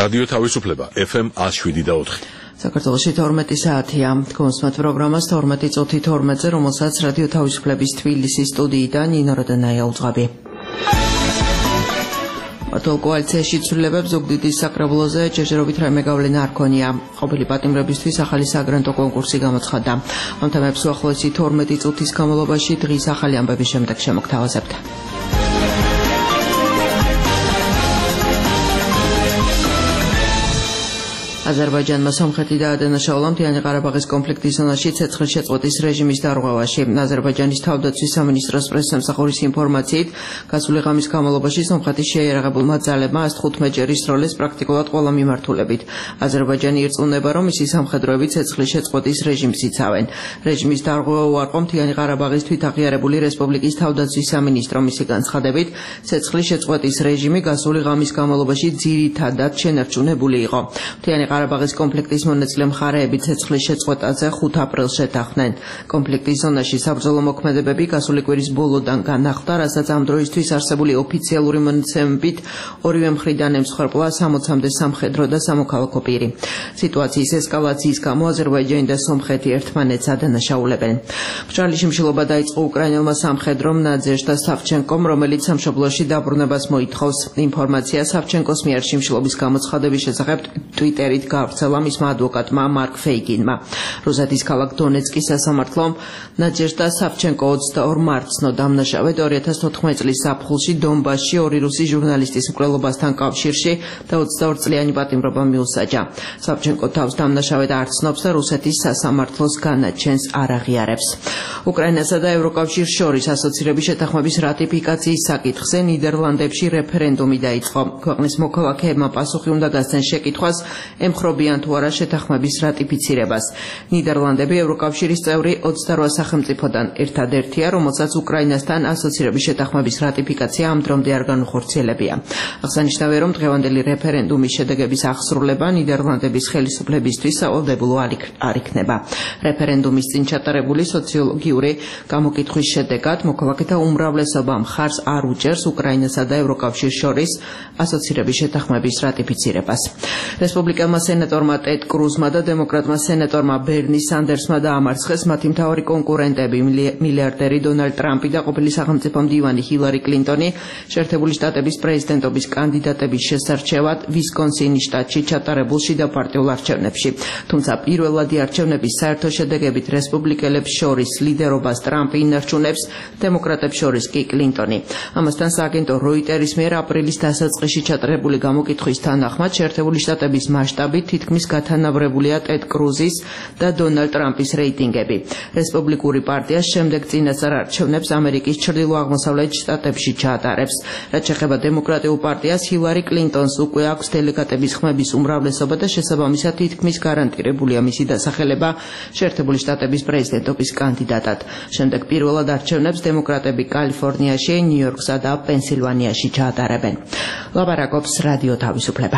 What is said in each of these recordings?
რადიო თავისუფლება FM 107.4. საქართველოში 12 საათია. კონსმათ პროგრამას 12 წუთი 12-ზე, რომელსაც რადიო თავისუფლების თბილისის სტუდიიდან ნინო როდანაია უძღვები. მართლ კოალიციაში ცვლილებებს ზუგდიდის საკრებულოზე ჯერჯერობით რაიმე გავლენა არ ქონია. ყოფილი პატიმრებისთვის ახალი საგრანტო კონკურსი გამოცხადდა. ამ თემებს უახლოესი 12 წუთის განმავლობაში დღის ახალი ამბების შემდეგ შემოგთავაზებთ. აზერბაიჯანმა სომხეთი დაადანაშაულა მთიანი ყარაბაღის კონფლიქტის ზონაში ცეცხლის შეწყვეტის რეჟიმის დარღვევაში. აზერბაიჯანის თავდაცვის სამინისტროს პრესსამსახურის ინფორმაციით, გასული ღამის განმავლობაში სომხეთის შეიარაღებულმა ძალებმა 115 ჯერ ისროლეს პრაქტიკულად ყველა მიმართულებით. აზერბაიჯანი ირწმუნება, რომ მისი სამხედროები ცეცხლის შეწყვეტის რეჟიმს იცავენ. რეჟიმის დარღვევა უარყო მთიანი ყარაბაღის თვითაღიარებული რესპუბლიკის თავდაცვის სამინისტრო. მისი განცხადებით, ცეცხლის შეწყვეტის რეჟიმი გასული ღამის განმავლობაში ძირითადად შენარჩუნებული იყო. მთიანი ყარაბაღის კონფლიქტის მონაწილე მხარეები ცეცხლის შეწყვეტაზე 5 აპრილს შეთანხმდნენ. კონფლიქტის ზონაში საბრძოლო მოქმედებები გასული კვირის ბოლოდან განახლდა, რასაც ამ დროისთვის არსებული ოფიციალური მონაცემებით ორივე მხრიდან ემსხვერპლა 60-მდე სამხედრო და სამოქალაქო პირი. სიტუაციის ესკალაციის გამო აზერბაიჯანი და სომხეთი ერთმანეთს ადანაშაულებენ. მშრალი შიმშილობა დაიწყო უკრაინელმა სამხედრომ ნაძეჟდა სავჩენკომ, რომელიც სამშობლოში დაბრუნებას მოითხოვს. ინფორმაცია სავჩენკოს მიერ შიმშილობის გამოცხადების შესახებ ტვიტერით გავრცელა მისმა ადვოკატმა მარკ ფეიგინმა. რუსეთის ქალაქ დონეცკის სასამართლომ ნაძეჟდა სავჩენკო 22 მარტს დამნაშავედ 2014 წლის ზაფხულში დონბასში ორი რუსი ჟურნალისტის მკვლელობასთან კავშირში და 22 წლიანი პატიმრობა მიუსაჯა. სავჩენკო თავს დამნაშავედ არ ცნობს და რუსეთის სასამართლოს განაჩენს არ აღიარებს. უკრაინასა და ევროკავშირს შორის ასოცირების შეთანხმების რატიფიკაციის საკითხზე ნიდერლანდებში რეფერენდუმი დაიწყო. ქვეყნის მოქალაქეებმა პასუხი უნდა გასცენ შეკითხვას, ემხრობიან თუ არა შეთანხმების რატიფიცირებას. ნიდერლანდები ევროკავშირის წევრი 28 სახელმწიფოდან ერთადერთია, რომელსაც უკრაინასთან ასოცირების შეთანხმების რატიფიკაცია ამ დრომდე არ განუხორციელებია. აღსანიშნავია, რომ დღევანდელი რეფერენდუმის შედეგების აღსრულება ნიდერლანდების ხელისუფლებისთვის სავალდებულო არ იქნება. რეფერენდუმის წინ ჩატარებული სოციოლოგიური გამოკითხვის შედეგად მოქალაქეთა უმრავლესობა მხარს არ უჭერს უკრაინასა და ევროკავშირის შორის ასოცირების შეთანხმების რატიფიცირებას. რესპუბლიკელმა სენატორმა ტედ კრუზმა და დემოკრატმა სენატორმა ბერნი სანდერსმა დაამარცხეს მათი მთავარი კონკურენტები მილიარდერი დონალდ ტრამპი და ყოფილი სახელმწიფო მდივანი ჰილარი კლინტონი შეერთებული შტატების პრეზიდენტობის კანდიდატების შესარჩევად ვისკონსინის შტატში ჩატარებულ შიდაპარტიულ არჩევნებში. თუმცა პირველადი არჩევნების საერთო შედეგებით რესპუბლიკელებს შორის ლიდერობას ტრამპი ინარჩუნებს, დემოკრატებს შორის კი კლინტონი. ამასთან სააგენტო როიტერის მიერ აპრილის დასაწყისში ჩატარებული გამოკითხვის თანახმად შეერთებული შტატების მასშტაბით თითქმის გათანაბრებულია ტედ კრუზის და დონალდ ტრამპის რეიტინგები. რესპუბლიკური პარტია შემდეგ წინასწარ არჩევნებს ამერიკის ჩრდილო-აღმოსავლეთ შტატებში ჩაატარებს. რაც შეეხება დემოკრატიულ პარტიას, ჰილარი კლინტონს უკვე აქვს დელეგატების ხმების უმრავლესობა და შესაბამისად თითქმის გარანტირებულია მისი დასახელება შეერთებული შტატების პრეზიდენტობის კანდიდატად. შემდეგ პირველად არჩევნებს დემოკრატები კალიფორნიაში, ნიუ-იორკსა და პენსილვანიაში ჩაატარებენ. ლაპარაკობს რადიო თავისუფლება.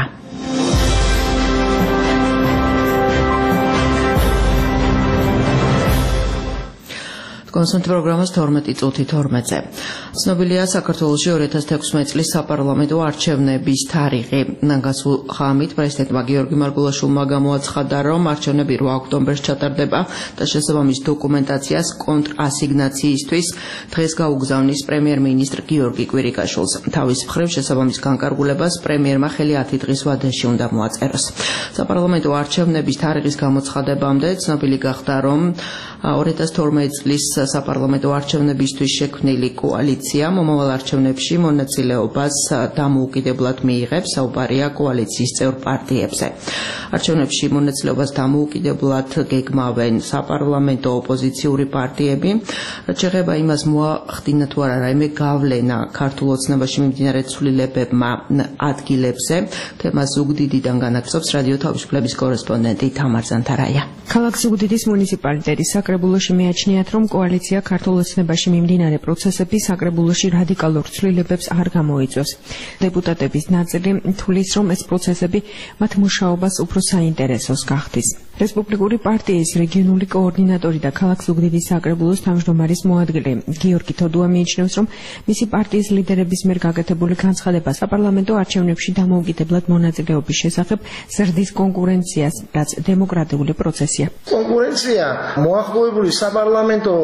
კონსულტ პროგრამას 12 წუთი 12-ზე. ცნობილია საქართველოში 2016 წლის საპარლამენტო არჩევნების თარიღი. გასულ ღამით პრეზიდენტმა გიორგი მარგულაშვილმა გამოაცხადა, რომ არჩევნები 8 ოქტომბერს ჩატარდება და შესაბამის დოკუმენტაციას კონტრასიგნაციისთვის დღეს გაუგზავნის პრემიერ-მინისტრ გიორგი კვირიკაშვილს. თავის მხრივ შესაბამის განკარგულებას პრემიერმა ხელი 10 დღის ვადაში უნდა მოაწეროს. საპარლამენტო არჩევნების თარიღის გამოცხადებამდე ცნობილი გახდა, რომ 2012 წლის საპარლამენტო არჩევნებისთვის შექმნილი კოალიცია მომავალ არჩევნებში მონაწილეობას დამოუკიდებლად მიიღებს, საუბარია კოალიციის წევრ პარტიებზე. არჩევნებში მონაწილეობას დამოუკიდებლად გეგმავენ საპარლამენტო ოპოზიციური პარტიები. რაც შეეხება იმას, მოახდინა თუ არა რაიმე გავლენა ქართულ ოცნებაში მიმდინარე ცვლილებებმა ადგილებზე, თემას ზუგდიდიდან განაგრძობს რადიო თავისუფლების კორესპონდენტი თამარ ზანთარაია. ქალაქ ზუგდიდის მუნიციპალიტეტის საკრებულოში მეაჩნიათ, რომ კოალიცია ქართულ ოცნებაში მიმდინარე პროცესების საკრებულოში რადიკალურ ცვლილებებს არ გამოიწვევს. დეპუტატების ნაწილი თვლის, რომ ეს პროცესები მათ მუშაობას უფრო საინტერესოს გახდის. რესპუბლიკური პარტიის რეგიონული კოორდინატორი და ქალაქ ზუგდიდის საკრებულოს თავმჯდომარის მოადგილე გიორგი თოდუა მიიჩნევს, რომ მისი პარტიის ლიდერების მიერ გაკეთებული განცხადება საპარლამენტო არჩევნებში დამოუკიდებლად მონაწილეობის შესახებ ზრდის კონკურენციას, რაც დემოკრატიული პროცესია. კონკურენცია მოახლოებული საპარლამენტო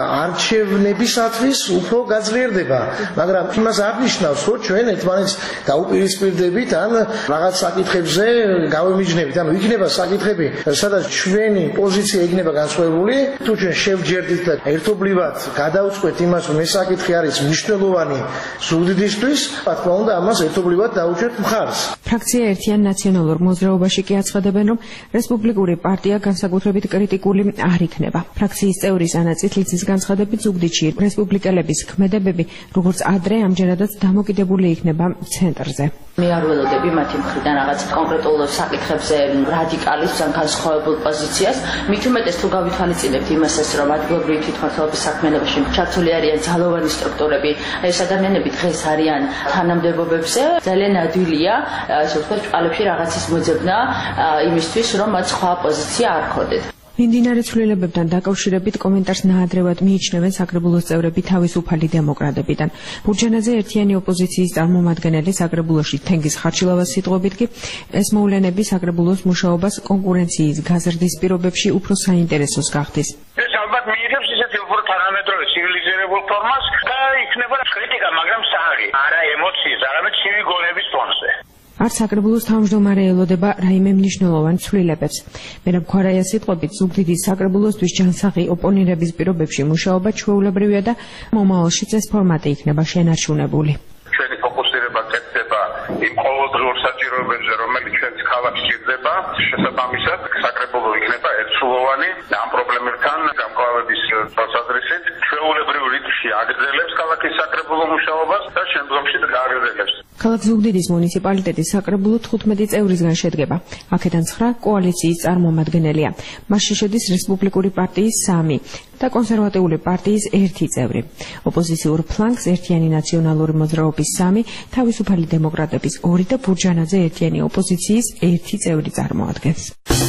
არჩევნებისათვის უფრო გაძლიერდება, მაგრამ იმას არ ნიშნავს, რომ ჩვენ ერთმანეთს დაუპირისპირდებით ან რაღაც საკითხებზე გავემიჯნებით, ანუ იქნება საკითხები, სადაც ჩვენი პოზიცია იქნება განსხვავებული, თუ ჩვენ შევჯერდით და ერთობლივად გადავწყვეტ იმას, რომ ეს საკითხი არის მნიშვნელოვანი ზუგდიდისთვის, რა თქმა უნდა, ამას ერთობლივად დაუჭერთ მხარს. ფრაქცია ერთიან ნაციონალურ მოძრაობაში კი აცხადებენ, რომ რესპუბლიკური პარტია განსაკუთრებით კრიტიკული არ იქნება. ფრაქციის წევრის ანა წითლიძის განცხადებით, ზუგდიდში რესპუბლიკელების ქმედებები, როგორც ადრე, ამჯერადაც დამოკიდებული იქნება ცენტრზე. მე არ ველოდები მათი მხრიდან რაღაც კონკრეტულ საკითხებზე რადიკალის ან განსხვავებულ პოზიციას, მით უმეტეს თუ გავითვალისწინებთ იმასაც, რომ ადგილობრივი თვითმმართველობის საქმიანობაში ჩართული არიან ძალოვანი სტრუქტურები, ეს ადამიანები დღეს არიან თანამდებობებზე, ძალიან ადვილია, ასე ვთქვათ, წყალებში რაღაცის მოძებნა იმისთვის, რომ მათ სხვა პოზიცია არ ქონდეთ. მიმდინარე ცვლილებებთან დაკავშირებით კომენტარს ნაადრევად მიიჩნევენ საკრებულოს წევრები თავისუფალი დემოკრატებიდან. ბურჯანაძე ერთიანი ოპოზიციის წარმომადგენელი საკრებულოში თენგიზ ხაჩილავას სიტყვებით კი ეს მოვლენები საკრებულოს მუშაობას კონკურენციის გაზრდის პირობებში უფრო საინტერესოს გახდის. ეს ალბათ მიიღებს ისეთი უფრო თანამედროვე ცივილიზირებულ ფორმას და იქნება კრიტიკა, მაგრამ საარი, არა ემოციის, არამედ ცივი გონების ფონზე. არც საკრებულოს თავმჯდომარე ელოდება რაიმე მნიშვნელოვან ცვლილებებს. მერაბ ქვარაიას სიტყვებით, ზუგდიდის საკრებულოსთვის ჯანსაღი ოპონირების პირობებში მუშაობა ჩვეულებრივია და მომავალშიც ეს ფორმატი იქნება შენარჩუნებული. ჩვენი ფოკუსირება კეთდება იმ ყოველდღიურ საჭიროებებზე, რომელიც ჩვენს ქალაქს ჭირდება, შესაბამისად საკრებულო იქნება ერთსულოვანი ამ პრობლემებთან გამკლავების თვალსაზრისით, ჩვეულებრივ რიტმში აგრძელებს ქალაქის საკრებულო მუშაობას და შემდგომში გააგრძელებს. ქალაქ ზუგდიდის მუნიციპალიტეტის საკრებულო 15 წევრისგან შედგება. აქედან 9 კოალიციის წარმომადგენელია. მასში შედის რესპუბლიკური პარტიის 3 და კონსერვატიული პარტიის 1 წევრი. ოპოზიციურ ფლანგს ერთიანი ნაციონალური მოძრაობის 3, თავისუფალი დემოკრატების 2 და ბურჯანაძე ერთიანი ოპოზიციის 1 წევრი წარმოადგენს.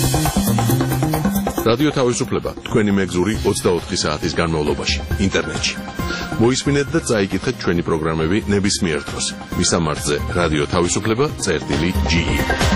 რადიო თავისუფლება თქვენი მეგზური 24 საათის განმავლობაში ინტერნეტში. მოისმინეთ და წაიკითხეთ ჩვენი პროგრამები ნებისმიერ დროს. მისამართზე რადიო თავისუფლება.ge.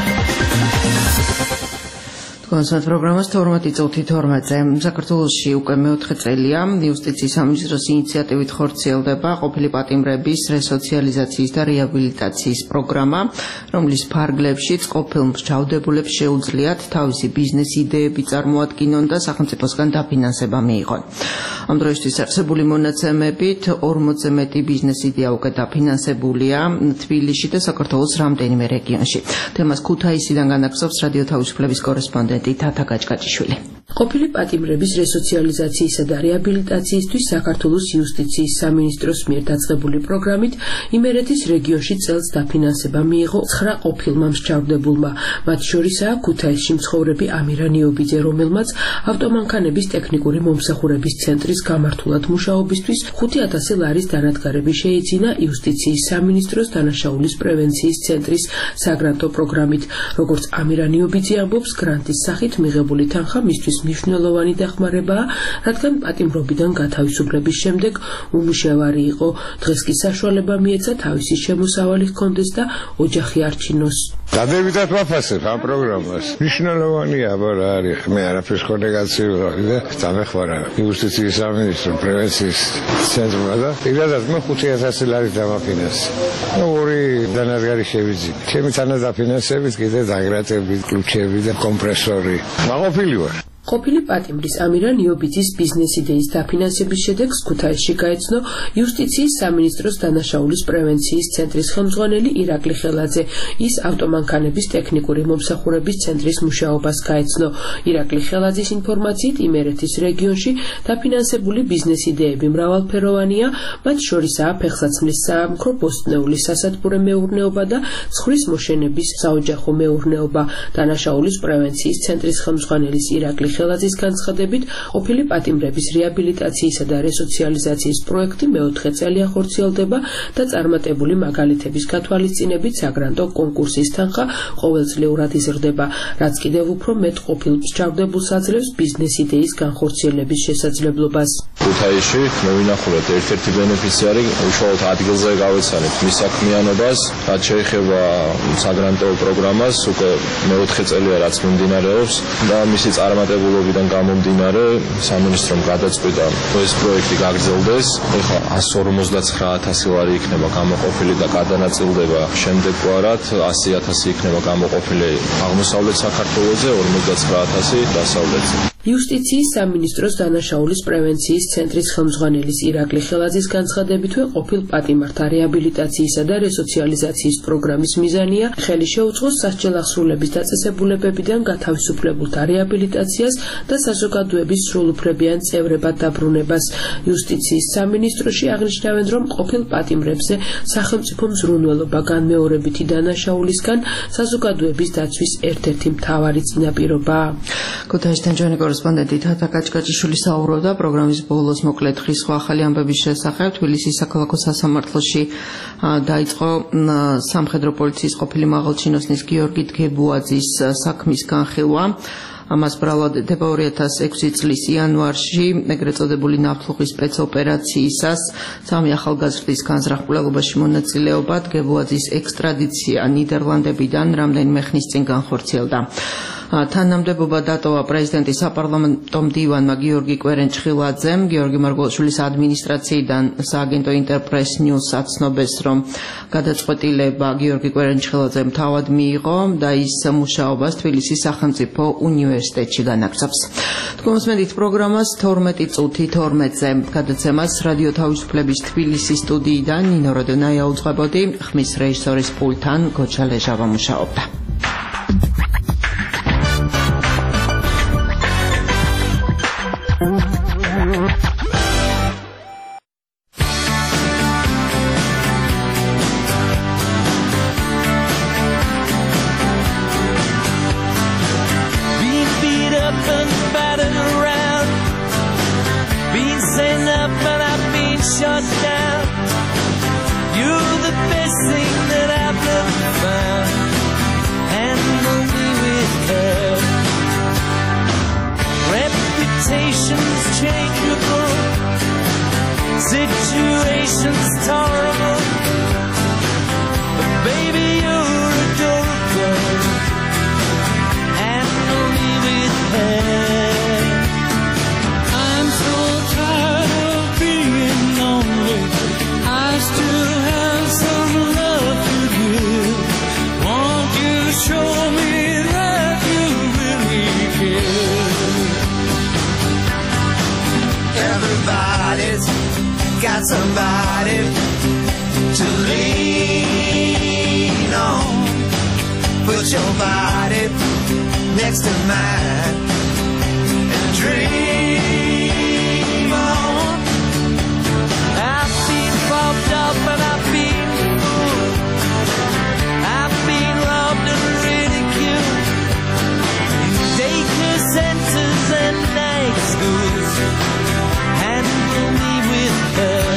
კონსერტ პროგრამას 12:12-ზე საქართველოში უკვე მეოთხე წელია იუსტიციის სამინისტროს ინიციატივით ხორციელდება ყოფილი პატიმრების რესოციალიზაციის და რეაბილიტაციის პროგრამა, რომლის ფარგლებშიც ყოფილ მსჯავრდებულებს შეუძლიათ თავისი ბიზნეს იდეები წარმოადგინონ და სახელმწიფოსგან დაფინანსება მიიღონ. ამ დროისთვის არსებული მონაცემებით 40-ზე მეტი ბიზნეს იდეა უკვე დაფინანსებულია თბილისში და საქართველოს რამდენიმე რეგიონში. თემას ქუთაისიდან განაგზობს რადიო თავისუფლების კორესპონდენტი თათა გაჭკაჭიშვილი. ყოფილი პატიმრების რესოციალიზაციისა და რეაბილიტაციისთვის საქართველოს იუსტიციის სამინისტროს მიერ დაწყებული პროგრამით იმერეთის რეგიონში წელს დაფინანსება მიიღო 9 ყოფილმა მსჯავრდებულმა. მათ შორისაა ქუთაისში მცხოვრები ამირა ნიობიძე, რომელმაც ავტომანქანების ტექნიკური მომსახურების ცენტრის გამართულად მუშაობისთვის 5,000 ლარის დანადგარები შეიძინა იუსტიციის სამინისტროს დანაშაულის პრევენციის ცენტრის საგრანტო პროგრამით. როგორც ამირა ნიობიძე ამბობს, გრანტის სახით მიღებული თანხა მისთვის მნიშვნელოვანი დახმარებაა, რადგან პატიმრობიდან გათავისუფლების შემდეგ უმუშევარი იყო. დღეს კი საშუალება მიეცა თავისი შემოსავალი ჰქონდეს და ოჯახი არჩინოს. დადებითად ვაფასებ ამ პროგრამას. მნიშვნელოვანია, რა არის, მე არაფერს ხონე გაცივი და დამეხმარა იუსტიციის სამინისტრო პრევენციის ცენტრმა და პირადად მე 5,000 ლარი დამაფინანსე. ორი დანადგარი შევიძინე. ჩემი თანადაფინანსებით კიდე დაგრატები, ключები და კომპრესორი. მაყოფილი ვარ. ყოფილი პატიმრის ამირა ნიობიძის ბიზნეს იდეის დაფინანსების შედეგს ქუთაისში გაეცნო იუსტიციის სამინისტროს დანაშაულის პრევენციის ცენტრის ხელმძღვანელი ირაკლი ხელაძე. ის ავტომანქანების ტექნიკური მომსახურების ცენტრის მუშაობას გაეცნო. ირაკლი ხელაძის ინფორმაციით იმერეთის რეგიონში დაფინანსებული ბიზნეს იდეები მრავალფეროვანია, მათ შორისაა ფეხსაცმლის საამქრო, ბოსტნეული სასათბურე მეურნეობა და ცხვრის მოშენების საოჯახო მეურნეობა. დანაშაულის პრევენციის ცენტრის ხელმძღვანელის ირაკლი ხელაძის განცხადებით, ყოფილი პატიმრების რეაბილიტაციისა და რესოციალიზაციის პროექტი მეოთხე წელია ხორციელდება და წარმატებული მაგალითების გათვალისწინებით საგრანტო კონკურსის თანხა ყოველწლიურად იზრდება, რაც კიდევ უფრო მეტ ყოფილ მსჯავრდებულს აძლევს ბიზნეს იდეის განხორციელების შესაძლებლობას. ქუთაისში მოვინახულეთ ერთ-ერთი ბენეფიციარი უშუალოდ ადგილზე გავეცანებთ მის საქმიანობას, რაც შეეხება საგრანტო პროგრამას, უკვე მეოთხე წელია რაც მიმდინარეობს და მისი წარმატებულობიდან გამომდინარე სამინისტრომ გადაწყვიტა ეს პროექტი გაგრძელდეს. ეხლა 159,000 ლარი იქნება გამოყოფილი და გადანაწილდება შემდეგგვარად 100,000 იქნება გამოყოფილი აღმოსავლეთ საქართველოზე, 59,000 დასავლეთზე. იუსტიციის სამინისტროს დანაშაულის პრევენციის ცენტრის ხელმძღვანელის ირაკლი ხელაძის განცხადებითვე ყოფილ პატიმართა რეაბილიტაციისა და რესოციალიზაციის პროგრამის მიზანია ხელი შეუწყოს სასჯელ აღსრულების დაწესებულებებიდან გათავისუფლებულთა რეაბილიტაციას და საზოგადოების სრულუფლებიან წევრებად დაბრუნებას. იუსტიციის სამინისტროში აღნიშნავენ, რომ ყოფილ პატიმრებზე სახელმწიფო მზრუნველობა განმეორებითი დანაშაულისგან საზოგადოების დაცვის ერთ-ერთი მთავარი წინაპირობაა. ქუთაისიდან ჩვენი კორესპონდენტი თათა კაჭკაჭიშვილი საუბრობდა პროგრამის ბოლოს მოკლედ ხის სხვა ახალი ამბების შესახებ. თბილისის საქალაქო სასამართლოში დაიწყო სამხედრო პოლიციის ყოფილი მაღალჩინოსნის გიორგი დგებუაძის საქმის განხილვა. ამას ბრალდება 2006 წლის იანვარში ეგრეთ წოდებული ნავთლუღის სპეცოპერაციისას სამი ახალგაზრდის განზრახულობაში მონაწილეობა დგებუაძის ექსტრადიცია ნიდერლანდებიდან რამდენიმე ხნის წინ განხორციელდა. თანამდებობა დატოვა პრეზიდენტის საპარლამენტო მდივანმა გიორგი კვერენჭხილაძემ. გიორგი მარგველაშვილის ადმინისტრაციიდან სააგენტო ინტერპრეს ნიუსს აცნობს, რომ გადაწყვეტილება გიორგი კვერენჭხილაძემ თავად მიიღო და ის მუშაობას თბილისის სახელმწიფო უნივერსიტეტში განაგრძობს. თქვენს პროგრამას 12 წუთი 12-ზე გადაცემას რადიო თავისუფლების თბილისის სტუდიიდან ნინო როდონაია უძღვებოდი, ხმის რეჟისორის პულტთან გოჩა ლეჟავა მუშაობდა. Situation's terrible, but baby you're adorable, handle me with care. I'm so tired of being lonely, I still have some love to give. Won't you show me that you really care? Everybody's got somebody to lean on. Put your body next to mine and dream on. I've been propped up and I've been fooled, I've been robbed and ridiculed in daycare centers and night schools. Handle me with her.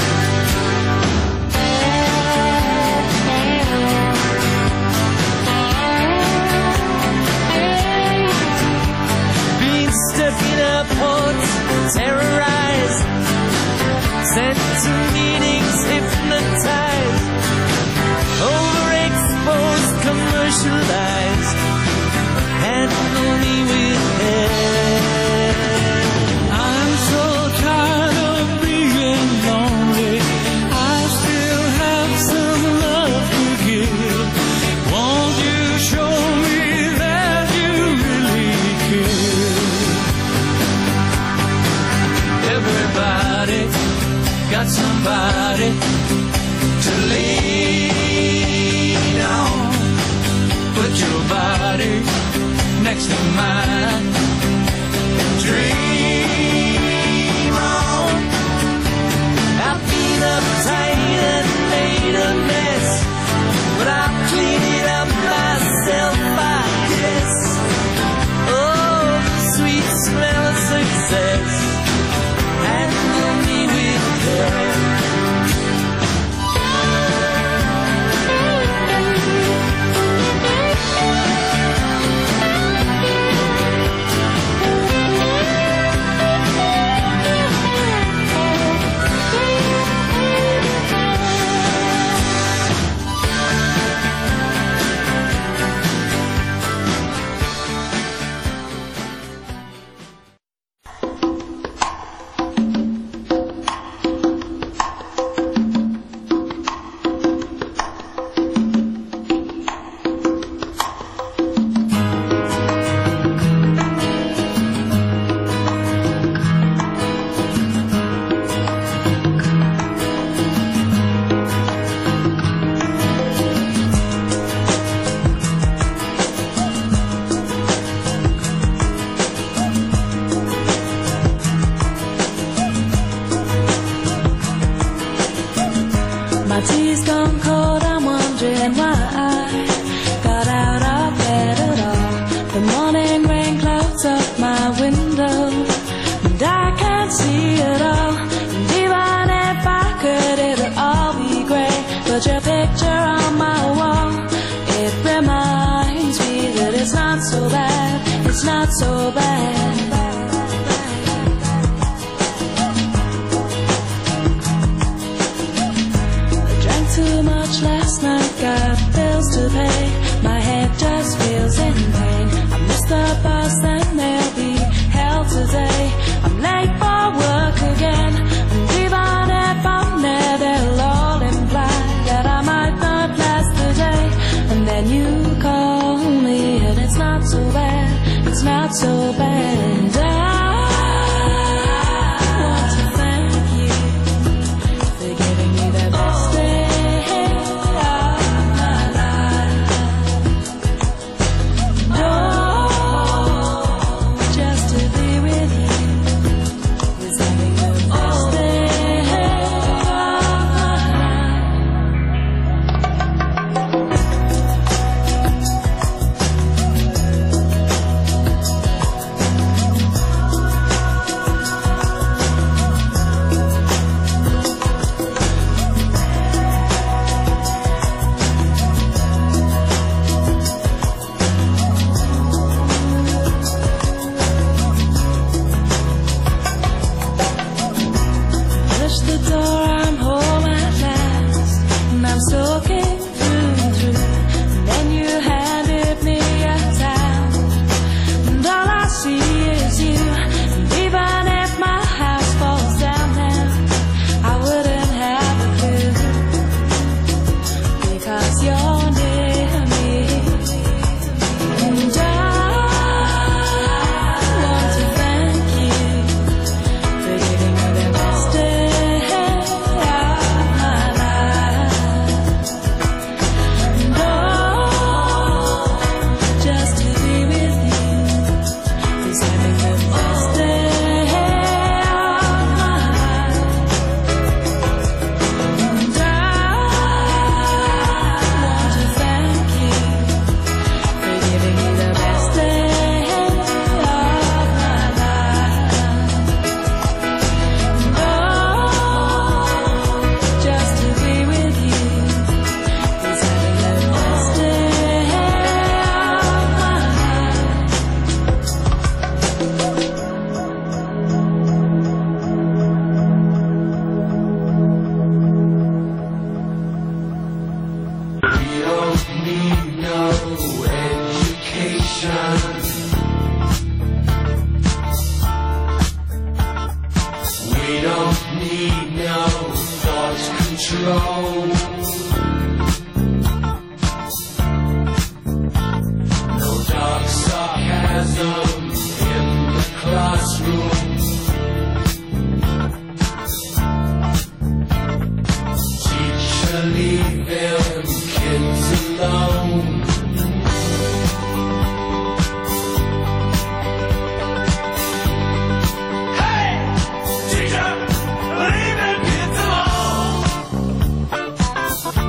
Been stuck in airports, terrorized, sent to meetings, hypnotized, overexposed, commercialized. Handle me with her. I'm so tired of being lonely, I still have some love to give. Won't you show me that you really care? Everybody got somebody to lean on. Put your body next to mine and dream on. I've been uptight and made a mess, but I've cleaned it up myself, I guess. Oh, the sweet My tea's gone cold, I'm wondering why I got out of bed at all. The morning rain clouds up my window, and I can't see it all. And even if I could, it'll all be grey. But your picture on my wall, it reminds me that it's not so bad, it's not so bad. I drank too much last night, got bills to pay, my head just feels in pain. I missed the bus and there'll be hell today. I'm late for work again, and even if I'm there, they'll all imply that I might not last the day. And then you call me and it's not so bad, it's not so bad. I want to thank you for giving me the best day of my life. Oh, just to be with you is having the best day of my life. Push the door, I'm home at last, and I'm soaking through and through. And then you handed me a towel, and all I see is you. And even if my house falls down now, I wouldn't have a clue, because you're near me. And I want to thank you for giving me the best day of my life. And oh, just to be with you is having the best day of my life. And I want to thank you for giving me the best day of my life. And oh, just to be with you is having the best day of my life. We don't need no education. We don't need no thought control. No dark sarcasm in the classroom. Teacher, leave them kids alone. Hey, teacher, leave them kids alone.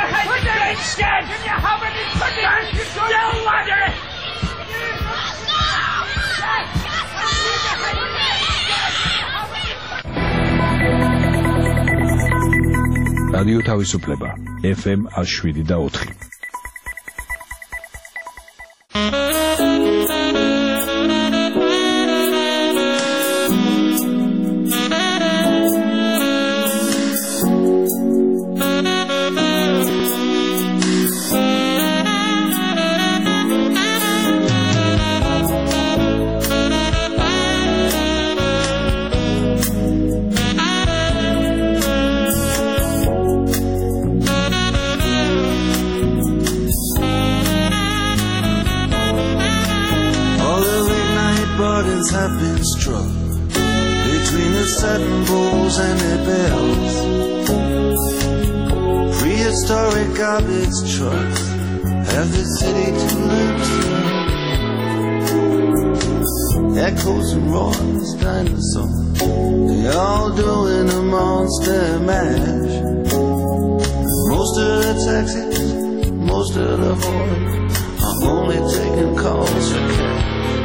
რადიო თავისუფლება FM 107.4 Have been struck between the sudden bulls and their bells. Prehistoric garbage trucks have the city to themselves. Echoes and roars, dinosaurs, they all doing a monster mash. Most of the taxis, most of the horns are only taking calls for cash.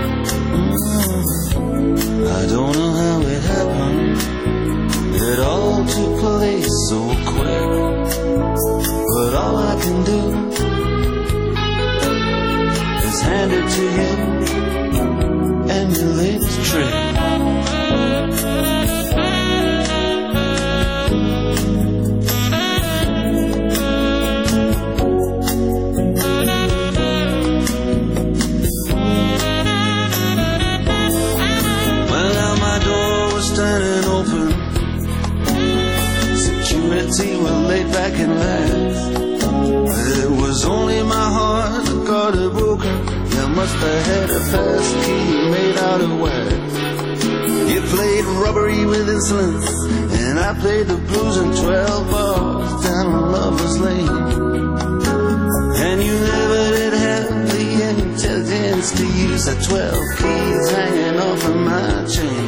I don't know how it happened. It all took place so quick. But all I can do is hand it to you and your latest trick. Standing open, security were laid back and laughed. It was only my heart that got it broken. You must have had a fast key made out of wax. You played rubbery with insolence, and I played the blues in 12 bars down on Lover's Lane. And you never did have the intelligence to use the 12 keys hanging off of my chain.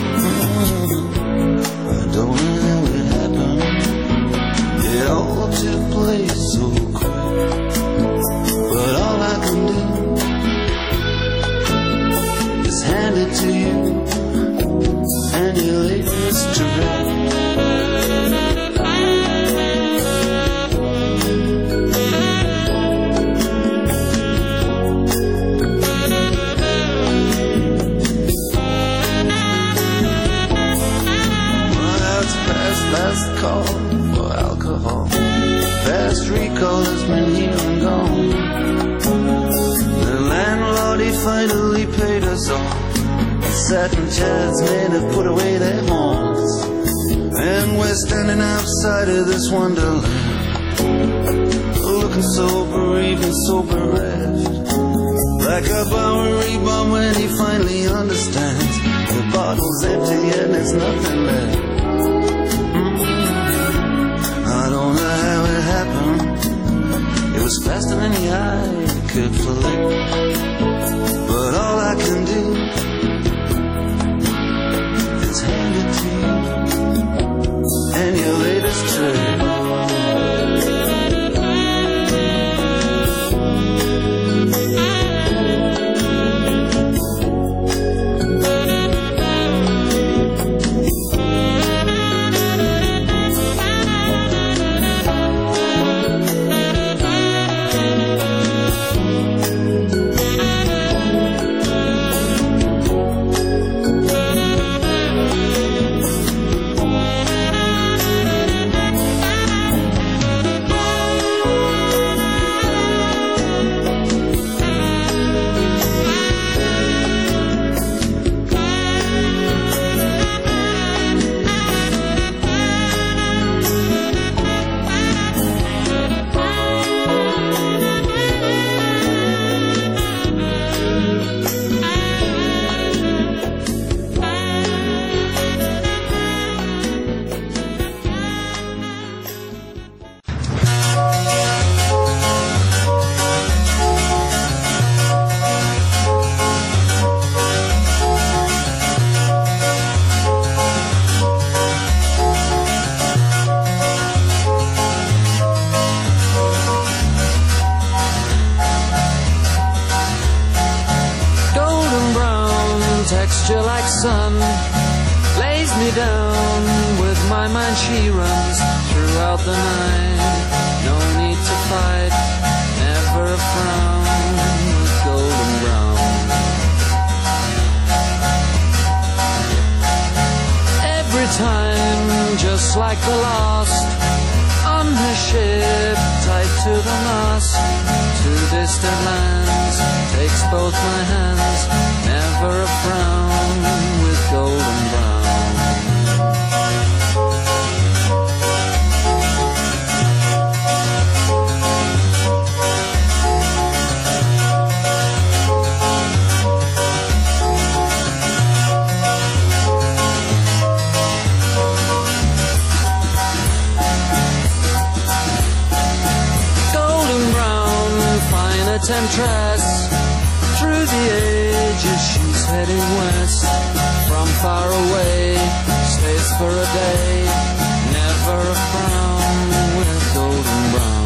I don't know how it happened. It all took place so quick. But all I can do is hand it to you and your latest trick. Last call for alcohol. Fast recall has been here and gone. The landlord, he finally paid us all. The satin chairs made to put away their horns. And we're standing outside of this wonderland, looking so bereaved and so bereft, like a Bowery bum when he finally understands the bottle's empty and there's nothing left. I don't know how it happened. It was faster than the eye could flick. But all I can do is hand it to you and your latest trick. texture like sun lays me down. With my mind she runs throughout the night. No need to fight, never a frown, with golden brown. Every time, just like the last, on her ship, tied to the mast, to distant lands, takes both my hands, never a frown, with golden brown. Temptress, through the ages she's heading west. From far away, stays for a day, never a frown, with golden brown.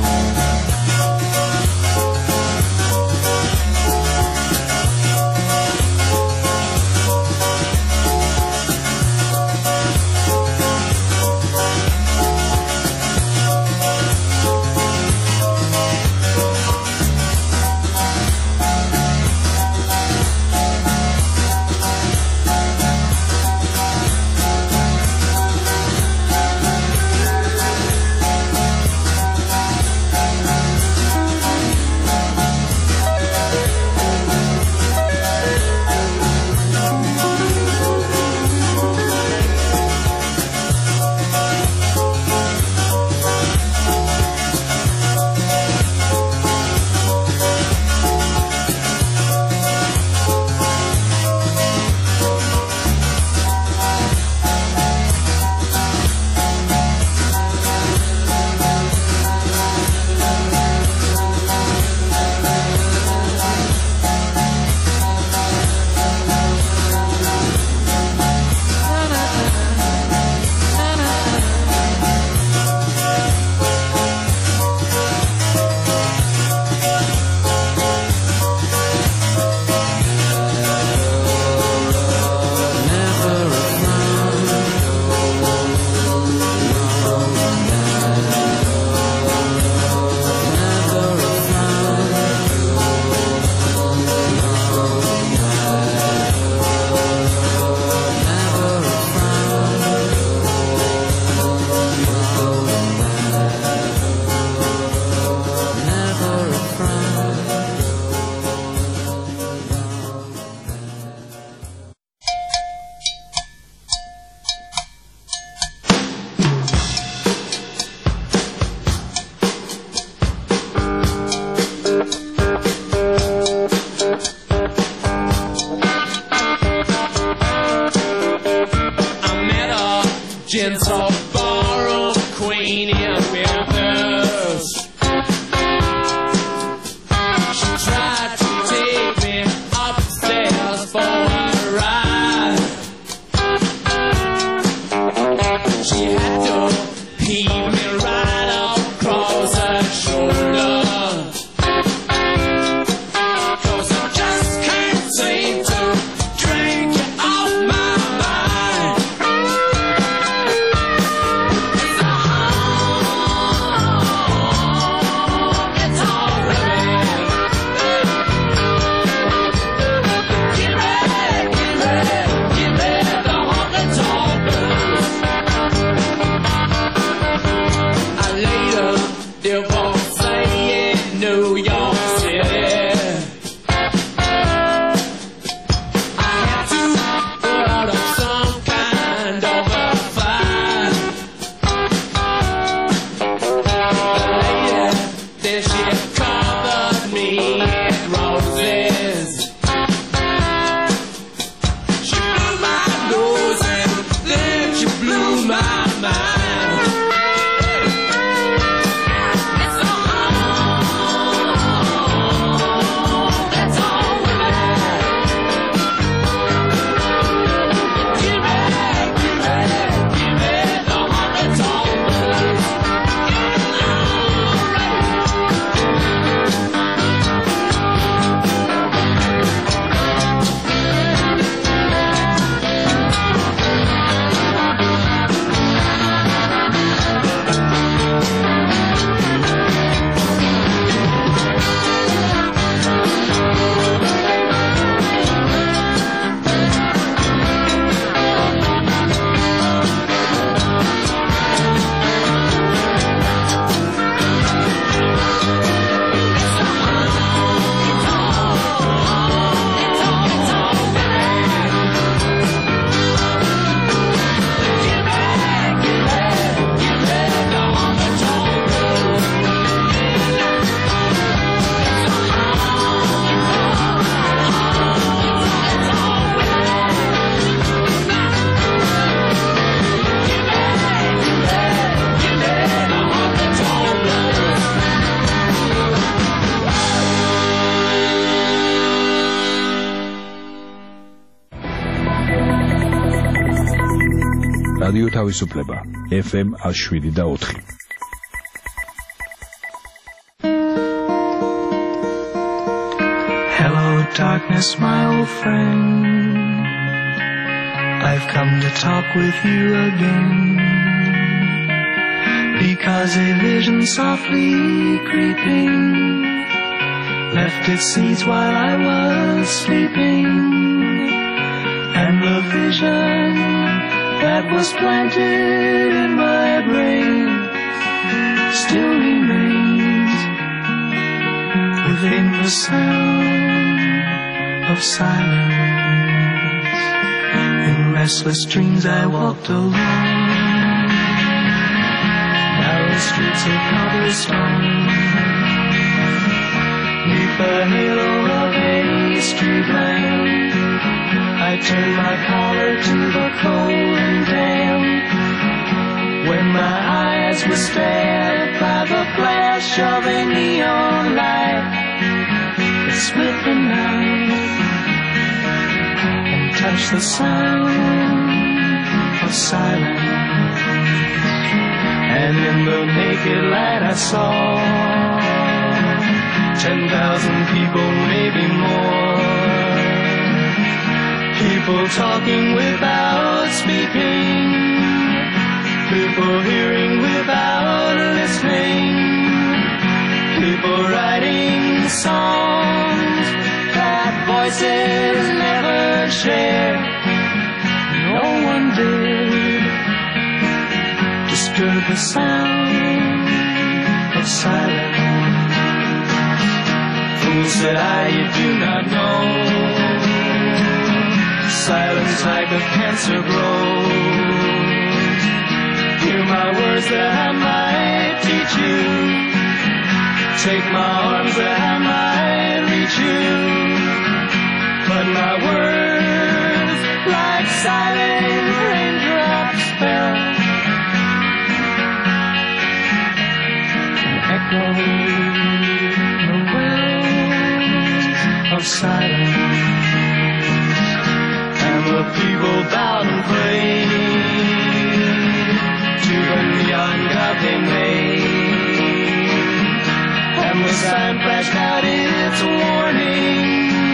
gentle borrowed queen in Memphis. She tried to take me upstairs for a ride. She had to heave me right across her shoulder. რადიო თავისუფლება FM 107.4. Hello darkness my old friend, I've come to talk with you again, because a vision softly creeping left its seeds while I was sleeping, and the vision that was planted in my brain still remains within the sound of silence. In restless dreams I walked alone, narrow streets of cobblestone, neath the halo of a street lamp. I turned my collar to the cold and damp, when my eyes were stared by the flash of a neon light that split the night and touched the sound of silence. And in the naked light I saw 10,000 people, maybe more, people talking without speaking, people hearing without listening, people writing songs that voices never shared. No one did disturb the sound of silence. Fool, said I, you do not know, silence like a cancer grows. Hear my words that I might teach you, take my arms that I might reach you, but my words like silent raindrops fell and echoed the wells of silence. The people bowed and prayed to the neon god they made, and the sign flashed out its warning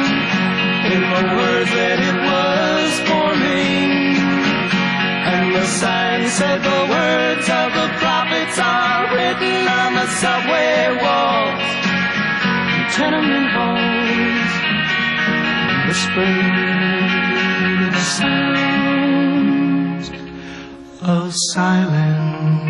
in the words that it was forming, and the sign said the words of the prophets are written on the subway walls and tenement halls, whispered the sounds of silence.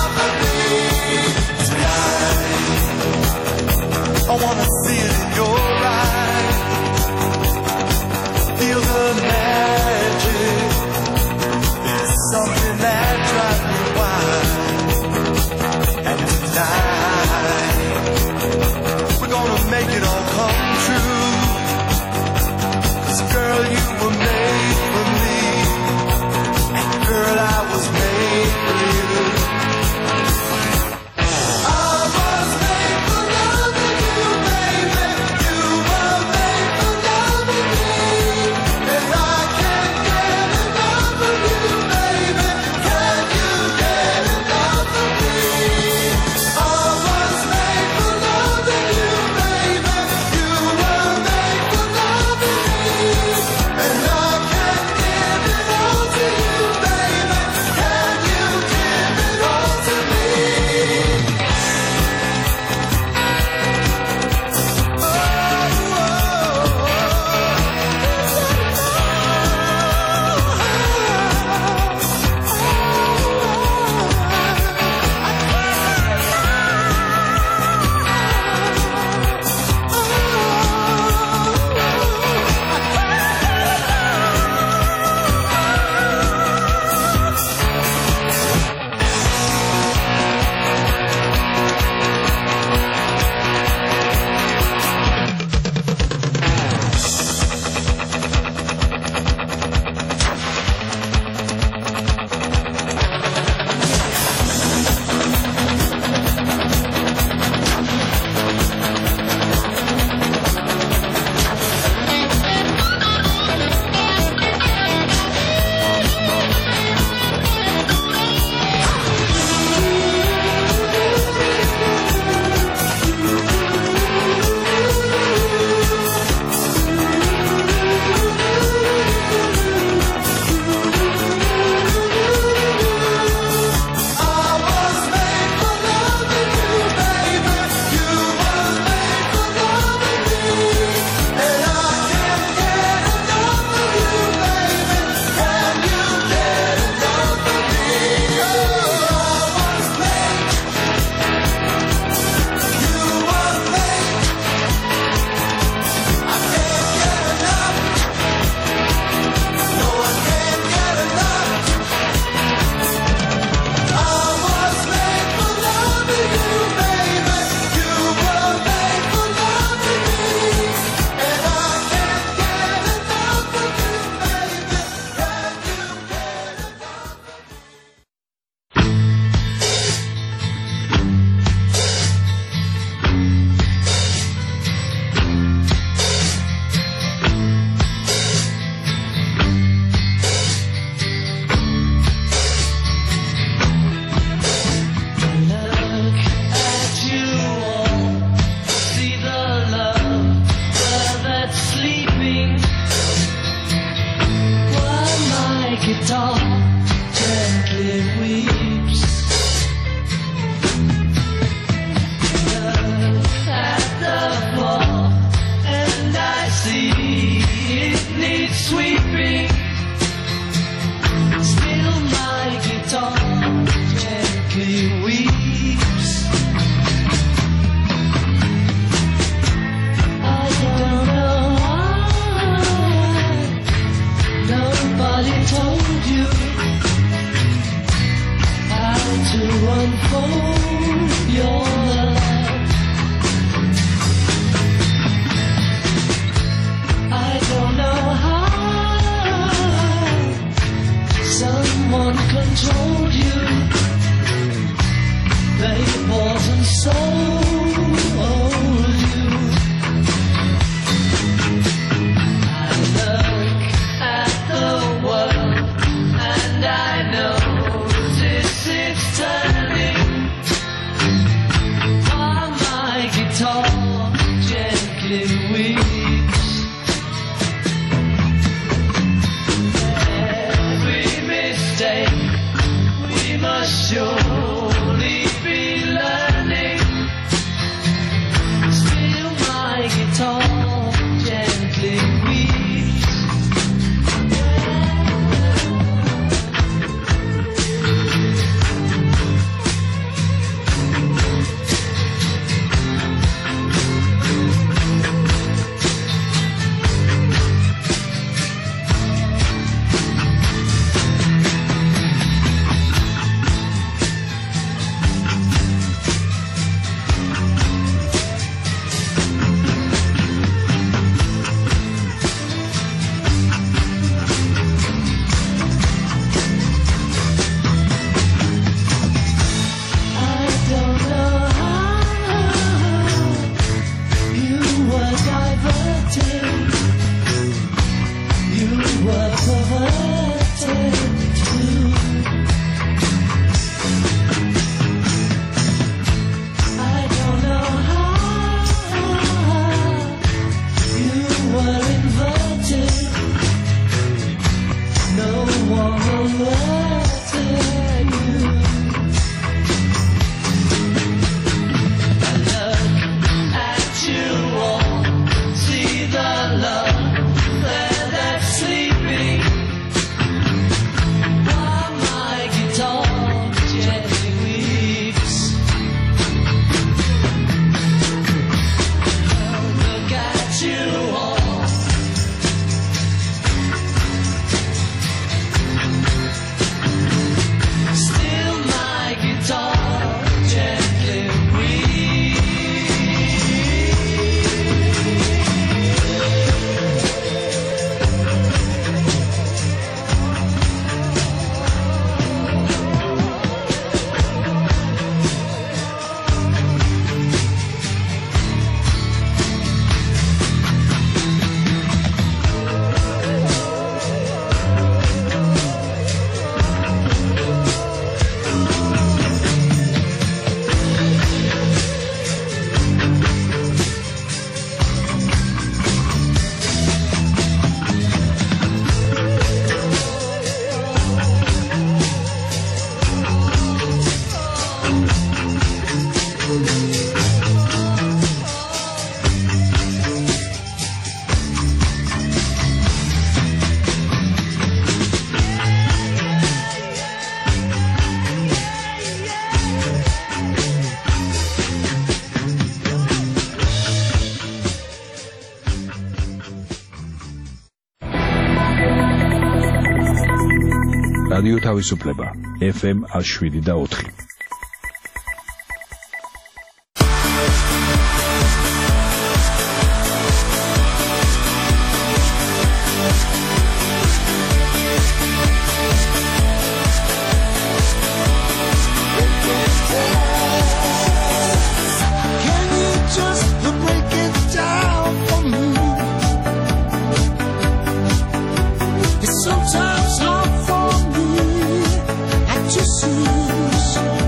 I wanna see it in your weeps. Look at the floor, and I see it needs sweeping. Still my guitar gently weeps. I don't know why nobody told you how to unfold your love. I don't know how someone controlled you. They bought and sold you. I look at the world and I notice it's turning. While my guitar gently weeps. Every mistake we must surely be learning. Still my guitar gently weeps. I don't know how you were diverted, you were perverted too. I don't know how you were inverted, no one alerted you. I look at you all, see the love there that's sleeping. While my guitar gently weeps. Look at you all. Still my guitar gently რადიო თავისუფლება FM 107.4. Sometimes hard for me to see.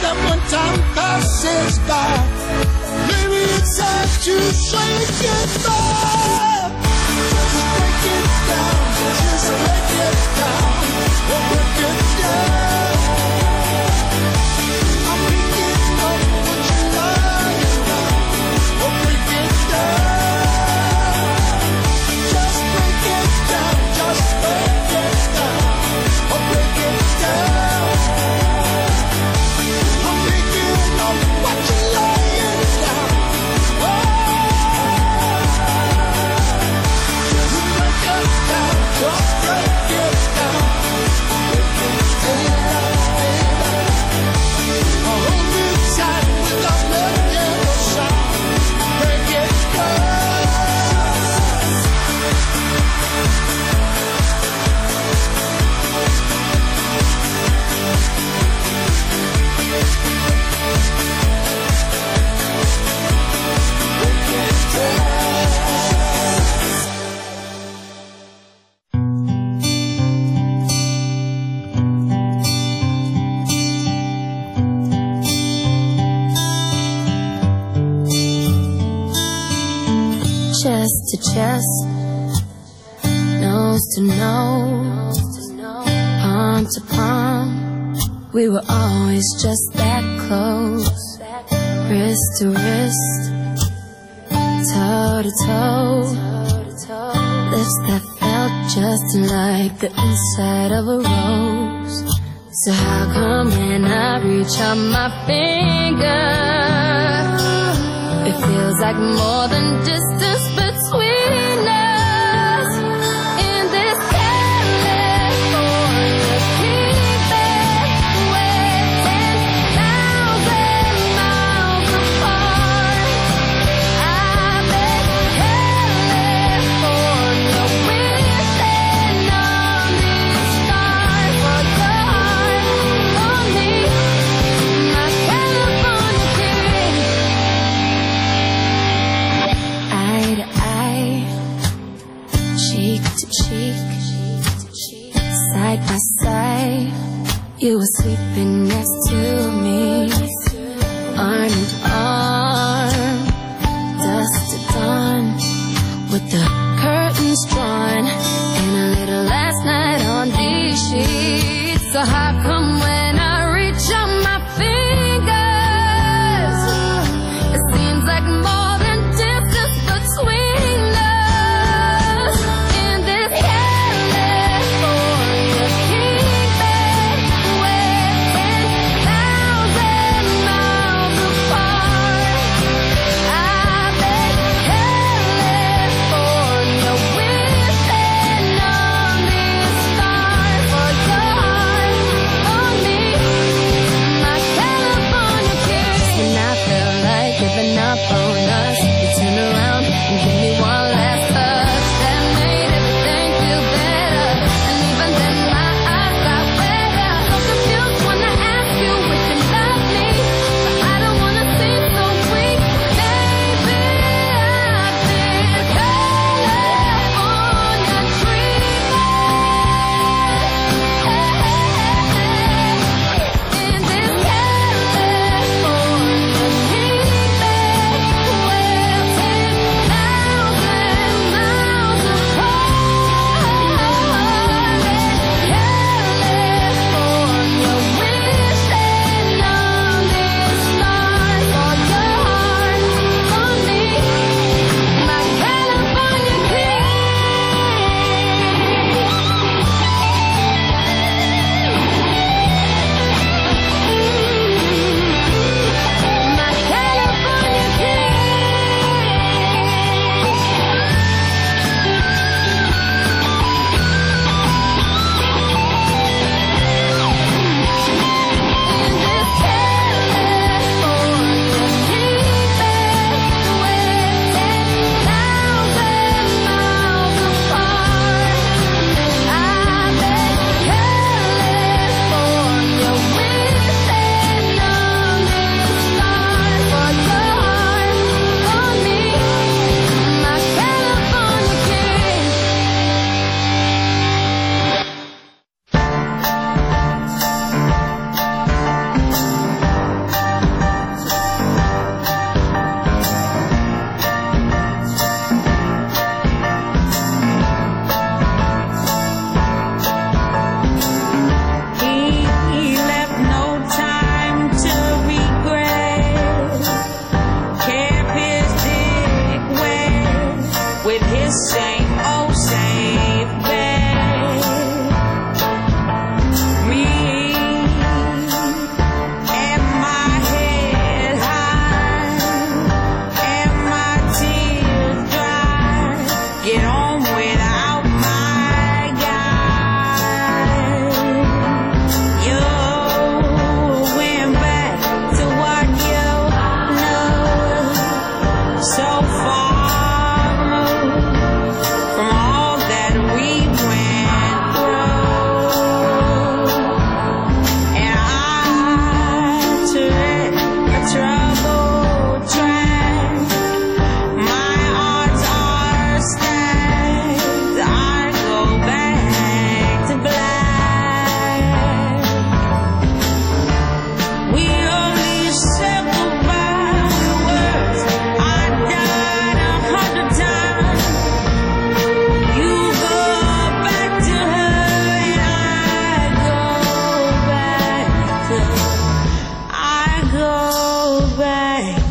step when time passes by. Maybe it's time to say goodbye. Just break it down, just break it down, oh, break it down. I'm picking up what you're lying down, oh, break it down. Just break it down, just break it down, oh, break it down. I'm picking up what you're lying down, oh. Just break it down, just break it down, break it down, baby. Hold me tight without letting it go shine. Break it down. Chest to chest, nose to nose, palm to palm. We were always just that close, wrist to wrist, toe to toe, lips that felt just like the inside of a rose. So how come when I reach out my finger, it feels like more than distance between us in this California fever, we're 10,000 miles apart. I'm in California wishing on these stars for the heart on me, my California dream. Eye to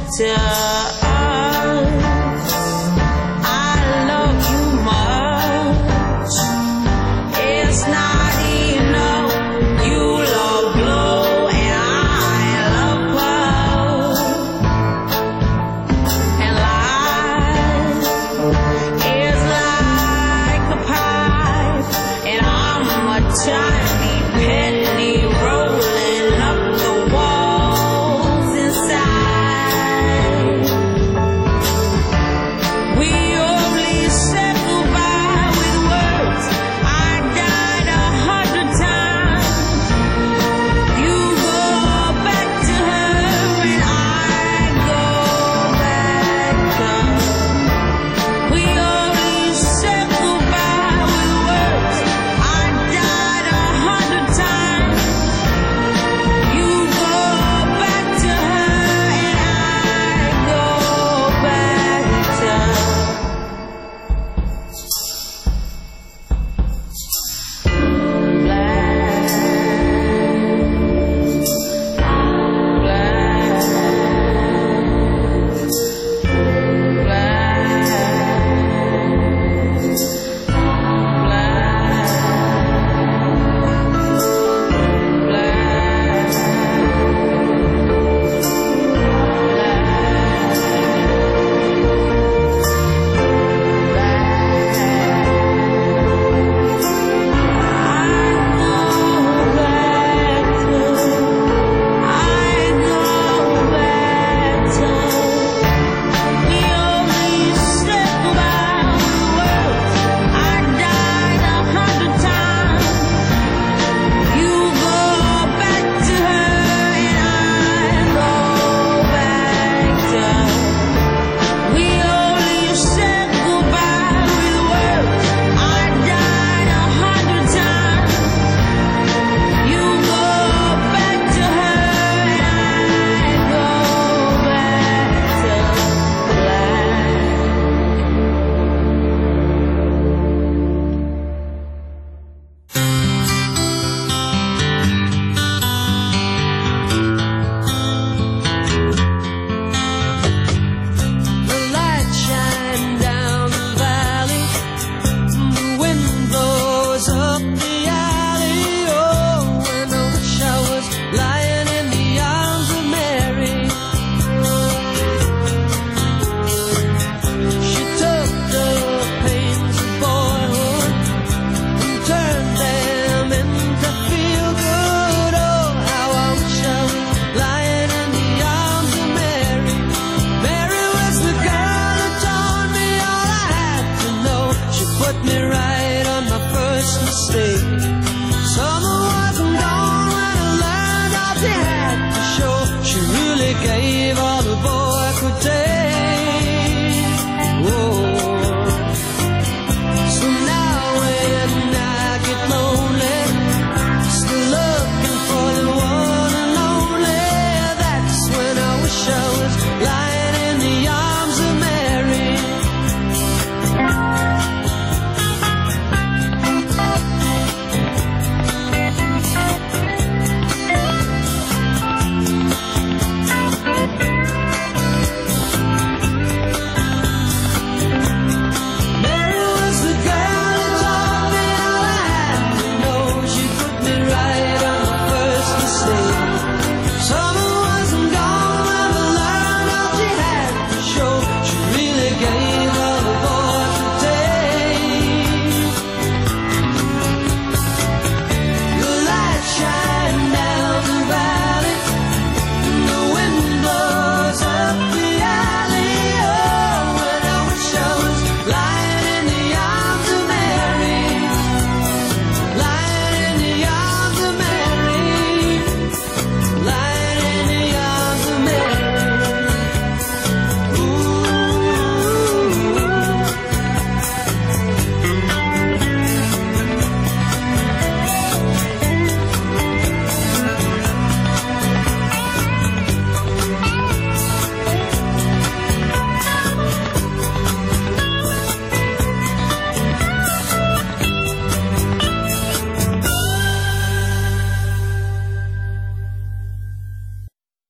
Ciao.